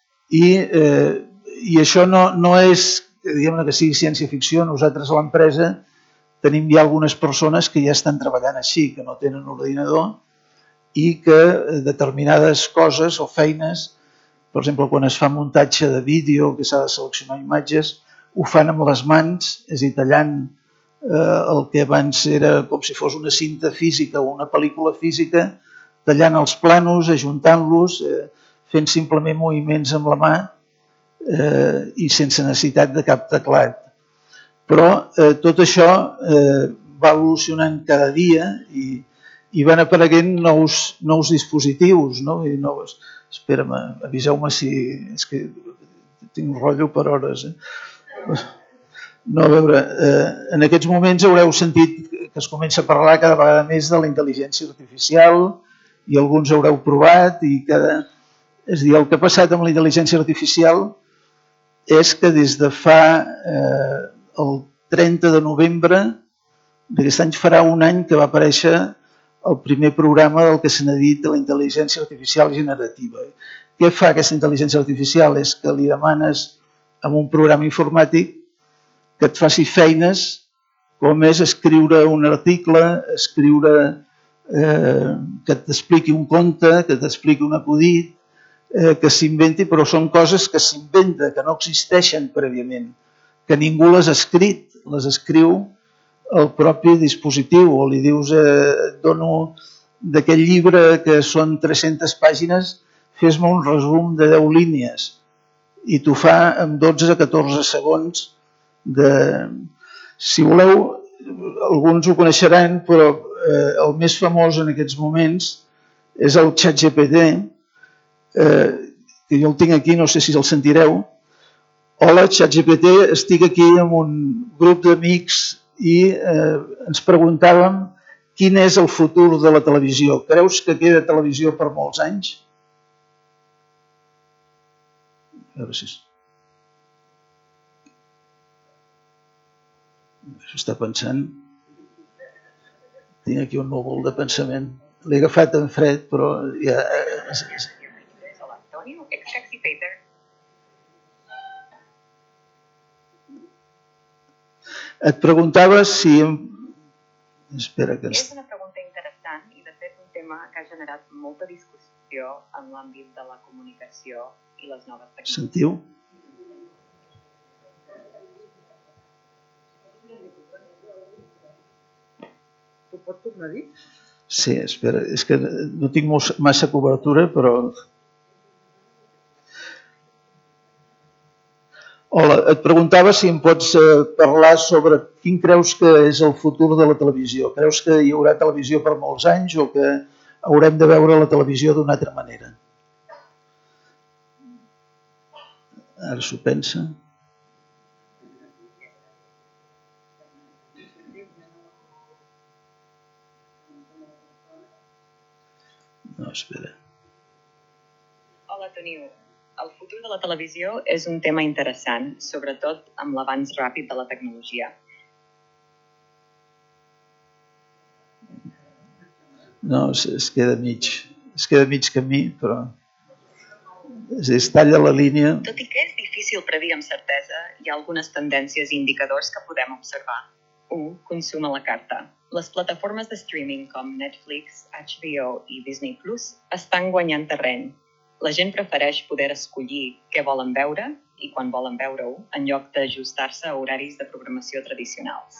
i això no és, diguem-ne, que sigui ciència-ficció. Nosaltres a l'empresa tenim ja algunes persones que ja estan treballant així, que no tenen ordinador i que determinades coses o feines, per exemple, quan es fa muntatge de vídeo, que s'ha de seleccionar imatges, ho fan amb les mans, és a dir, tallant el que abans era com si fos una cinta física o una pel·lícula física, tallant els planos, ajuntant-los, fent simplement moviments amb la mà i sense necessitat de cap teclat. Però tot això va evolucionant cada dia i van apareguent nous dispositius. Espera-me, aviseu-me si... És que tinc rotllo per hores. No, a veure, en aquests moments haureu sentit que es comença a parlar cada vegada més de la intel·ligència artificial i alguns haureu provat i cada... És a dir, el que ha passat amb la intel·ligència artificial és que des de fa el 30 de novembre d'aquest any farà un any que va aparèixer el primer programa del que se n'ha dit de la intel·ligència artificial generativa. Què fa aquesta intel·ligència artificial? És que li demanes a un programa informàtic que et faci feines com és escriure un article, que t'expliqui un conte, que t'expliqui un acudit, que s'inventi, però són coses que s'inventen, que no existeixen prèviament, que ningú les ha escrit, les escriu el propi dispositiu, o li dius, et dono d'aquest llibre que són 300 pàgines, fes-me un resum de 10 línies, i t'ho fa en 12-14 segons. Si voleu, alguns ho coneixeran, però el més famós en aquests moments és el ChatGPT, que jo el tinc aquí, no sé si el sentireu. Hola, ChatGPT, estic aquí amb un grup d'amics i ens preguntàvem quin és el futur de la televisió. Creus que queda televisió per molts anys? A veure si... Està pensant. Tinc aquí un núvol de pensament. L'he agafat en fred, però ja... Et preguntava si... Espera que... És una pregunta interessant i de fet un tema que ha generat molta discussió en l'àmbit de la comunicació i les noves tecnologies. Sentiu? Ho pots tornar a dir? Sí, espera, és que no tinc massa cobertura, però... Hola, et preguntava si em pots parlar sobre quin creus que és el futur de la televisió. Creus que hi haurà televisió per molts anys o que haurem de veure la televisió d'una altra manera? Ara s'ho pensa. No, espera. Hola, Toniu. El futur de la televisió és un tema interessant, sobretot amb l'avanç ràpid de la tecnologia. No, es queda mig camí, però es talla la línia. Tot i que és difícil predir amb certesa, hi ha algunes tendències i indicadors que podem observar. 1. Consum a la carta. Les plataformes de streaming com Netflix, HBO i Disney Plus estan guanyant terreny. La gent prefereix poder escollir què volen veure i quan volen veure-ho, en lloc d'ajustar-se a horaris de programació tradicionals.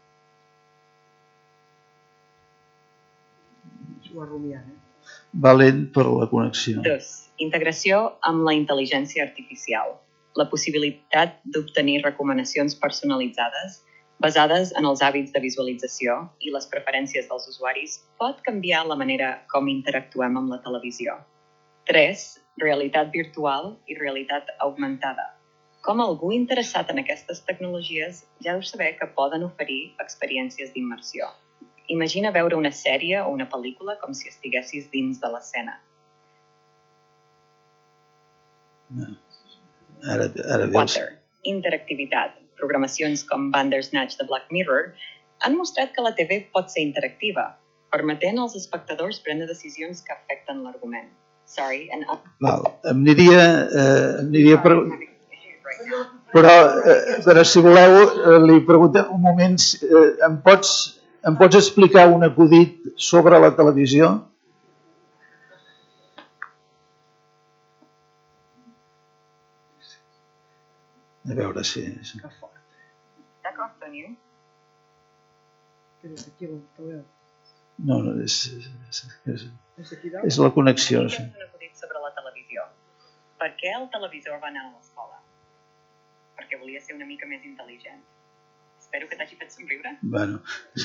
Va lent per la connexió. 2. Integració amb la intel·ligència artificial. La possibilitat d'obtenir recomanacions personalitzades basades en els hàbits de visualització i les preferències dels usuaris pot canviar la manera com interactuem amb la televisió. 3. Realitat virtual i realitat augmentada. Com algú interessat en aquestes tecnologies ja deu saber que poden oferir experiències d'immersió. Imagina veure una sèrie o una pel·lícula com si estiguessis dins de l'escena. Ara 4. Interactivitat. Programacions com Bandersnatch de Black Mirror han mostrat que la TV pot ser interactiva, permetent als espectadors prendre decisions que afecten l'argument. Em aniria però si voleu li preguntem un moment, em pots explicar un acudit sobre la televisió? A veure si... D'acord, Toniu. No, és la connexió. Un acudit sobre la televisió. Per què el televisor va anar a l'escola? Perquè volia ser una mica més intel·ligent. Espero que t'hagi fet somriure. Bueno,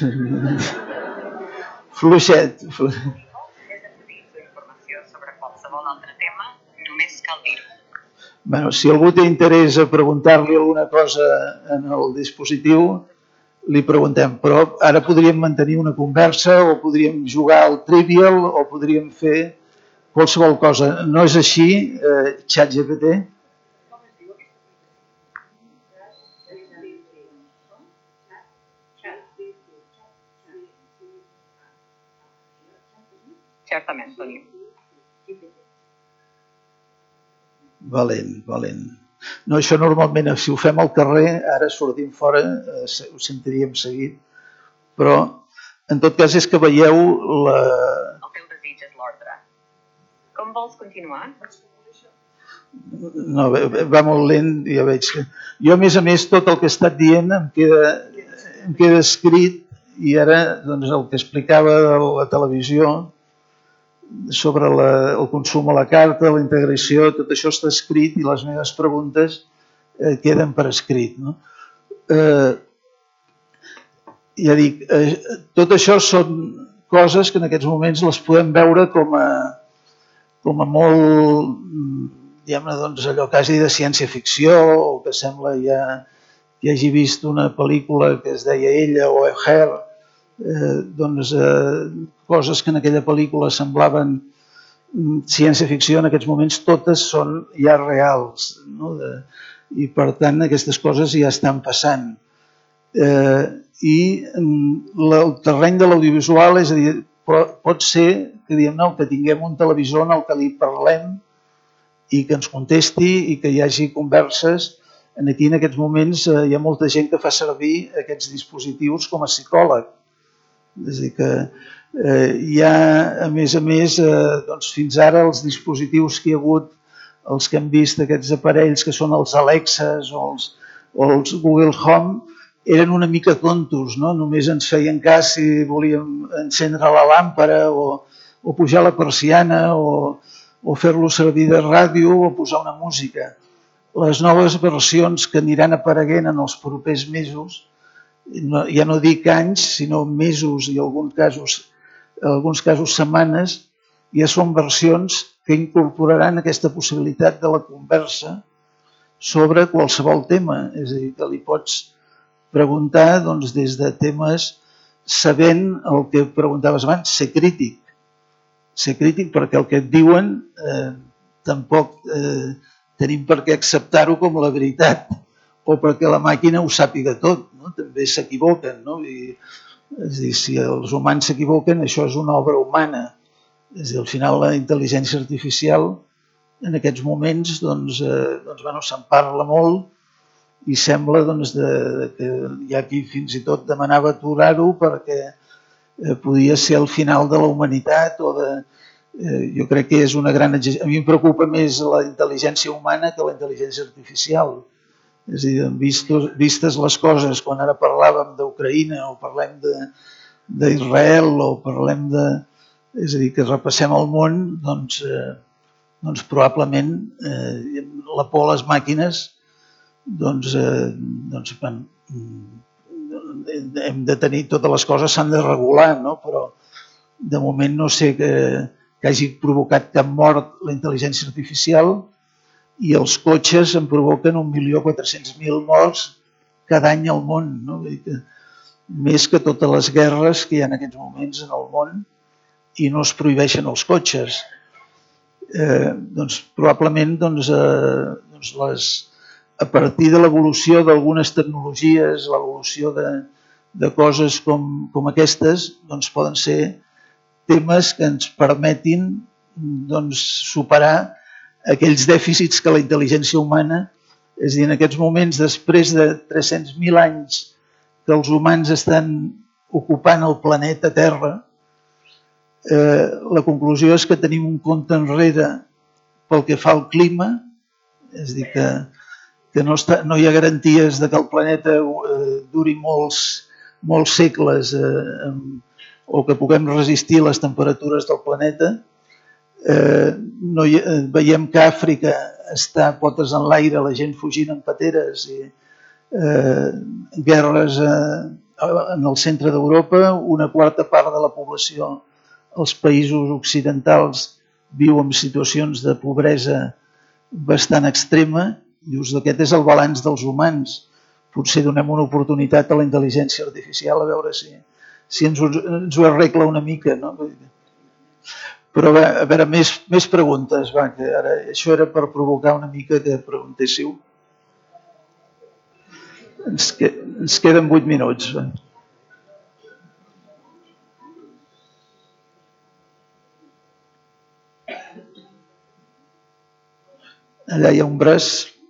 fluixet. És acudits o informació sobre qualsevol altre tema, només cal dir-ho. Bueno, si algú té interès a preguntar-li alguna cosa en el dispositiu, li preguntem, però ara podríem mantenir una conversa o podríem jugar al Trivial o podríem fer qualsevol cosa. No és així, ChatGPT? Certament, Toni. Valent. No, això normalment, si ho fem al carrer, ara sortim fora, ho sentiríem seguit, però en tot cas és que veieu la... El teu desig és l'ordre. Com vols continuar? No, va molt lent, ja veig que... Jo, a més, tot el que he estat dient em queda escrit i ara doncs, el que explicava de la televisió sobre el consum a la carta, la integració, tot això està escrit i les meves preguntes queden per escrit. No? Ja dic, tot això són coses que en aquests moments les podem veure com a molt, diguem-ne, doncs, allò quasi de ciència-ficció o que sembla ja que hagi vist una pel·lícula que es deia Ella o Her, coses que en aquella pel·lícula semblaven ciència-ficció, en aquests moments totes són ja reals, no? I per tant aquestes coses ja estan passant. I el terreny de l'audiovisual, és a dir, pot ser que tinguem un televisor en el que li parlem i que ens contesti i que hi hagi converses. Aquí en aquests moments hi ha molta gent que fa servir aquests dispositius com a psicòleg. És a dir que hi ha, a més, doncs fins ara els dispositius que hi ha hagut, els que hem vist, aquests aparells que són els Alexas o els Google Home, eren una mica tontos, no? Només ens feien cas si volíem encendre la làmpara o pujar la persiana o fer-lo servir de ràdio o posar una música. les noves versions que aniran apareguent en els propers mesos, ja no dic anys, sinó mesos i en alguns casos setmanes, ja són versions que incorporaran aquesta possibilitat de la conversa sobre qualsevol tema. És a dir, que li pots preguntar des de temes sabent el que preguntaves abans, ser crític. Ser crític perquè el que et diuen tampoc tenim per què acceptar-ho com la veritat o perquè la màquina ho sàpiga tot. També s'equivoquen. És a dir, si els humans s'equivoquen, això és una obra humana. És a dir, al final la intel·ligència artificial en aquests moments se'n parla molt i sembla que hi ha qui fins i tot demanava aturar-ho perquè podia ser el final de la humanitat jo crec que és una gran exageració. A mi em preocupa més la intel·ligència humana que la intel·ligència artificial. És a dir, vistes les coses, quan ara parlàvem d'Ucraïna o parlem d'Israel o parlem és a dir, que repassem el món, doncs probablement la por a les màquines hem de tenir totes les coses, s'han de regular, però de moment no sé que hagi provocat cap mort la intel·ligència artificial i els cotxes en provoquen 1.400.000 morts cada any al món, més que totes les guerres que hi ha en aquests moments en el món i no es prohibeixen els cotxes. Probablement a partir de l'evolució d'algunes tecnologies, l'evolució de coses com aquestes, poden ser temes que ens permetin superar aquells dèficits que la intel·ligència humana, és a dir, en aquests moments, després de 300.000 anys que els humans estan ocupant el planeta Terra, la conclusió és que tenim un compte enrere pel que fa al clima, és a dir, que no hi ha garanties que el planeta duri molts segles o que puguem resistir les temperatures del planeta. Veiem que Àfrica està a potes en l'aire, la gent fugint en pateres i guerres en el centre d'Europa, una quarta part de la població als països occidentals viu en situacions de pobresa bastant extrema. Dius, aquest és el balanç dels humans. Potser donem una oportunitat a la intel·ligència artificial a veure si ens ho arregla una mica. Però a veure, més preguntes. Això era per provocar una mica que preguntéssiu. Ens queden 8 minuts. Allà hi ha un braç.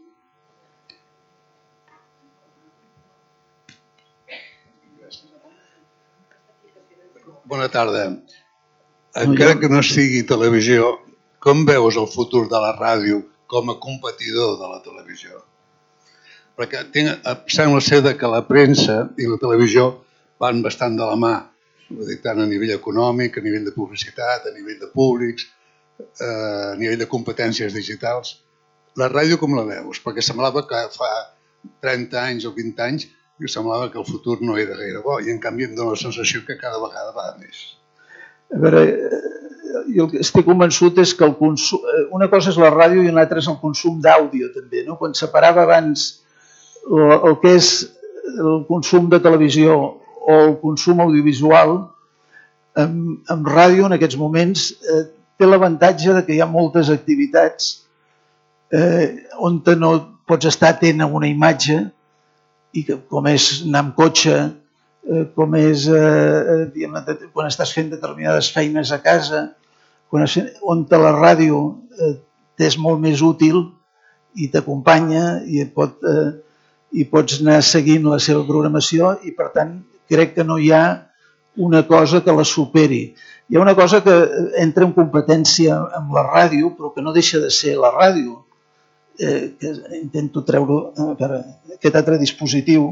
Bona tarda. Encara que no sigui televisió, com veus el futur de la ràdio com a competidor de la televisió? Perquè sembla ser que la premsa i la televisió van bastant de la mà, tant a nivell econòmic, a nivell de publicitat, a nivell de públics, a nivell de competències digitals. La ràdio com la veus? Perquè semblava que fa 30 anys o 20 anys semblava que el futur no era gaire bo i en canvi em dóna la sensació que cada vegada va més. A veure, jo el que estic convençut és que una cosa és la ràdio i una altra és el consum d'àudio també. Quan separava abans el que és el consum de televisió o el consum audiovisual, amb ràdio en aquests moments té l'avantatge que hi ha moltes activitats on no pots estar atent a una imatge, i com és anar amb cotxe, com és quan estàs fent determinades feines a casa, on la ràdio t'és molt més útil i t'acompanya i pots anar seguint la seva programació i per tant crec que no hi ha una cosa que la superi. Hi ha una cosa que entra en competència amb la ràdio però que no deixa de ser la ràdio, que intento treure aquest altre dispositiu,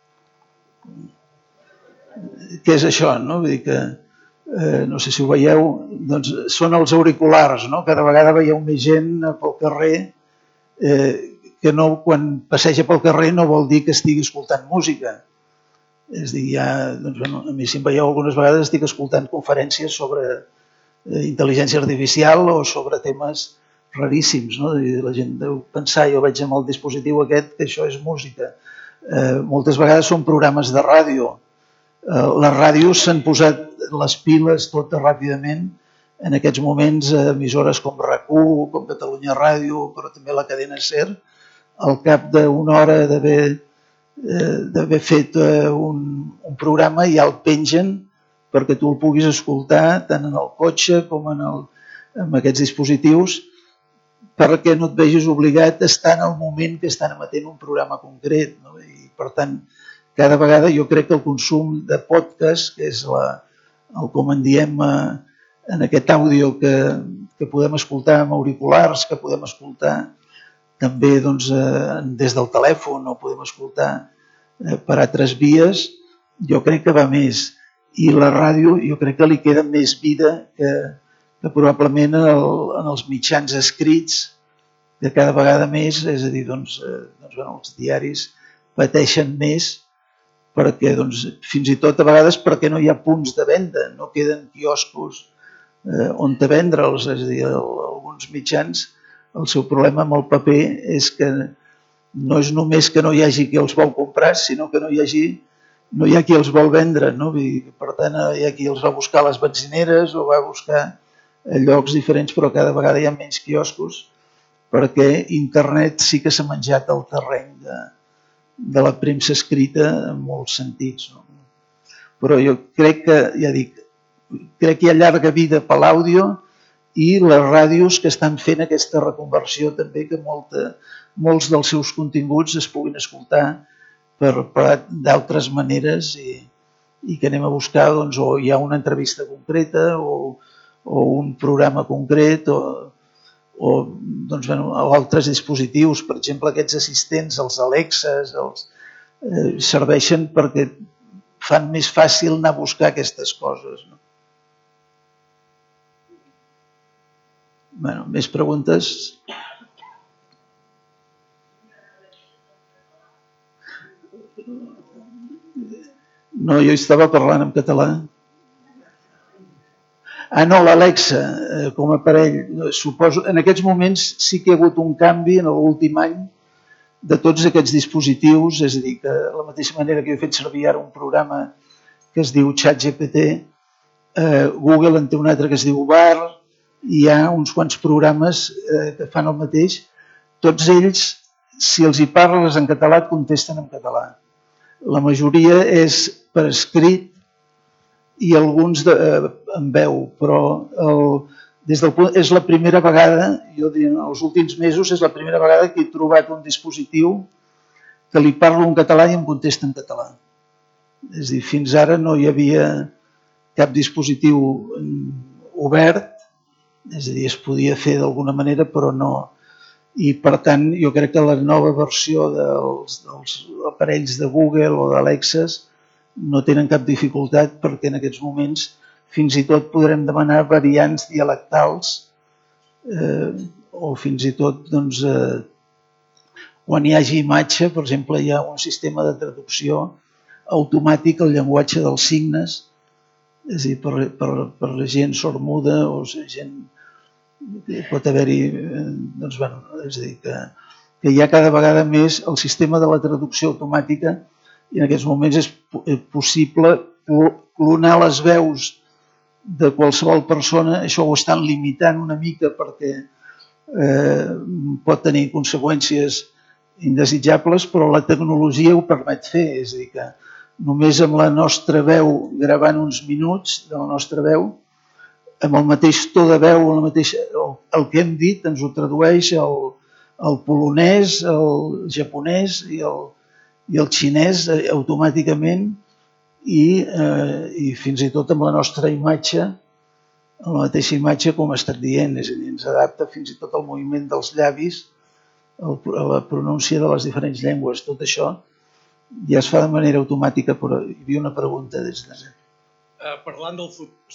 que és això, vull dir que no sé si ho veieu, són els auriculars, cada vegada veieu més gent pel carrer que no, quan passeja pel carrer no vol dir que estigui escoltant música. És a dir, a mi si em veieu algunes vegades estic escoltant conferències sobre intel·ligència artificial o sobre temes raríssims. No? La gent deu pensar, jo veig amb el dispositiu aquest, que això és música. Moltes vegades són programes de ràdio. Les ràdios s'han posat les piles tot ràpidament en aquests moments, emissores com RAC1, com Catalunya Ràdio, però també la cadena SER, al cap d'una hora d'haver fet un programa ja el pengen perquè tu el puguis escoltar tant en el cotxe com en aquests dispositius, perquè no et vegis obligat a estar en el moment que estan emetent un programa concret. No? I, per tant, cada vegada jo crec que el consum de podcast, que és com en diem en aquest àudio que podem escoltar amb auriculars, que podem escoltar també des del telèfon o podem escoltar per altres vies, jo crec que va més. I la ràdio jo crec que li queda més vida que probablement en els mitjans escrits, que cada vegada més, és a dir, els diaris pateixen més perquè fins i tot a vegades perquè no hi ha punts de venda, no queden quioscos on te vendre'ls. És a dir, alguns mitjans, el seu problema amb el paper és que no és només que no hi hagi qui els vol comprar, sinó que no hi ha qui els vol vendre. No? Per tant, hi ha qui els va a buscar a les benzineres o va a buscar a llocs diferents, però cada vegada hi ha menys quioscos perquè internet sí que s'ha menjat el terreny de la premsa escrita en molts sentits. No? Però jo crec que, ja dic, crec que hi ha llarga vida per l'àudio i les ràdios que estan fent aquesta reconversió també, que molts dels seus continguts es puguin escoltar d'altres maneres i que anem a buscar, o hi ha una entrevista concreta o un programa concret o altres dispositius, per exemple, aquests assistents, els Alexas, serveixen perquè fan més fàcil anar a buscar aquestes coses. No? Més preguntes? No, jo estava parlant en català. No, l'Alexa com a aparell. Suposo, en aquests moments sí que hi ha hagut un canvi en l'últim any de tots aquests dispositius, és a dir, que de la mateixa manera que he fet servir ara un programa que es diu ChatGPT, Google en té un altre que es diu Bard, hi ha uns quants programes que fan el mateix. Tots ells, si els hi parles en català, et contesten en català. La majoria és per escrit i alguns en veu, però és la primera vegada, jo diria, en els últims mesos, és la primera vegada que he trobat un dispositiu que li parlo en català i em contesta en català. És a dir, fins ara no hi havia cap dispositiu obert, és a dir, es podia fer d'alguna manera, però no. I, per tant, jo crec que la nova versió dels aparells de Google o d'Alexas no tenen cap dificultat perquè en aquests moments fins i tot podrem demanar variants dialectals o fins i tot quan hi hagi imatge, per exemple, hi ha un sistema de traducció automàtic al llenguatge dels signes, és a dir, per la gent sordomuda o gent pot haver-hi, és a dir, que hi ha cada vegada més el sistema de la traducció automàtica i en aquests moments és possible clonar les veus de qualsevol persona. Això ho estan limitant una mica perquè pot tenir conseqüències indesitjables, però la tecnologia ho permet fer, és a dir, que només amb la nostra veu, gravant uns minuts de la nostra veu, amb el mateix to de veu, el que hem dit ens ho tradueix el polonès, el japonès i el xinès automàticament i fins i tot amb la nostra imatge, amb la mateixa imatge com ha estat dient, és a dir, ens adapta fins i tot al moviment dels llavis, a la pronúncia de les diferents llengües. Tot això ja es fa de manera automàtica, però hi havia una pregunta des de... Parlant del futur...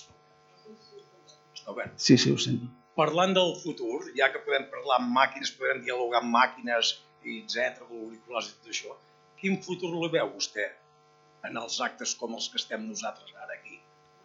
Sí, ho sento. Parlant del futur, ja que podem parlar amb màquines, podem dialogar amb màquines i etcètera, auriculars i tot això, quin futur li veu vostè en els actes com els que estem nosaltres ara aquí?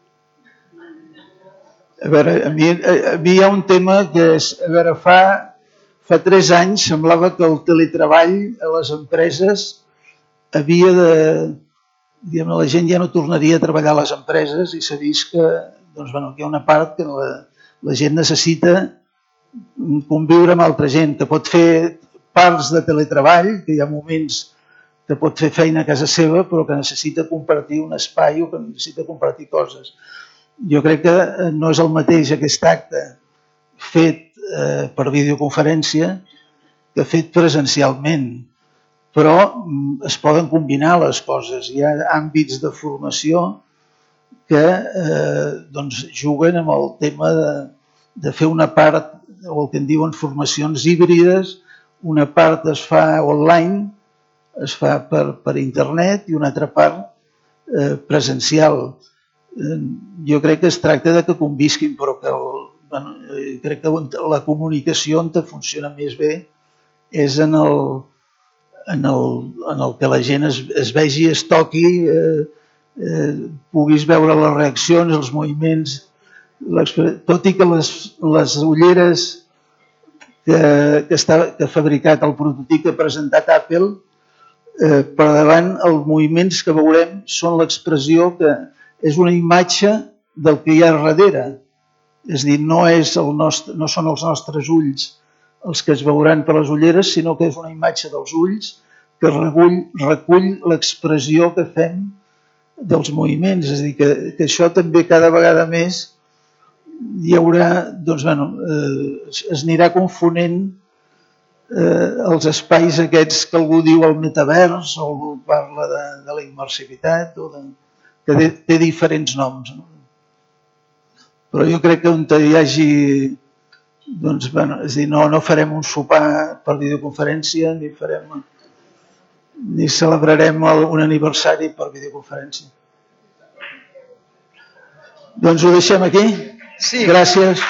A veure, a mi hi ha un tema que és, a veure, fa 3 anys semblava que el teletreball a les empreses havia de... Diguem, la gent ja no tornaria a treballar a les empreses i s'ha vist que, doncs, bueno, que hi ha una part que la gent necessita conviure amb altra gent, que pot fer parts de teletreball, que hi ha moments que pot fer feina a casa seva, però que necessita compartir un espai o que necessita compartir coses. Jo crec que no és el mateix aquest acte fet per videoconferència que fet presencialment, però es poden combinar les coses. Hi ha àmbits de formació que doncs, juguen amb el tema de fer una part, o el que en diuen formacions híbrides, una part es fa online, es fa per internet i una altra part presencial. Jo crec que es tracta de que convisquin, però que crec que la comunicació on funciona més bé és en el que la gent es vegi, es toqui, puguis veure les reaccions, els moviments, tot i que les ulleres que ha fabricat el prototip que ha presentat Apple, per davant els moviments que veurem són l'expressió que és una imatge del que hi ha darrere. És a dir, no són els nostres ulls els que es veuran per les ulleres, sinó que és una imatge dels ulls que recull l'expressió que fem dels moviments. És a dir, que això també cada vegada més hi haurà, doncs, es anirà confonent els espais aquests que algú diu el metavers o algú parla de la immersivitat, que té diferents noms. Però jo crec que on hi hagi... Doncs, és a dir, no farem un sopar per videoconferència ni celebrarem un aniversari per videoconferència. Doncs ho deixem aquí. Sí. Gràcies.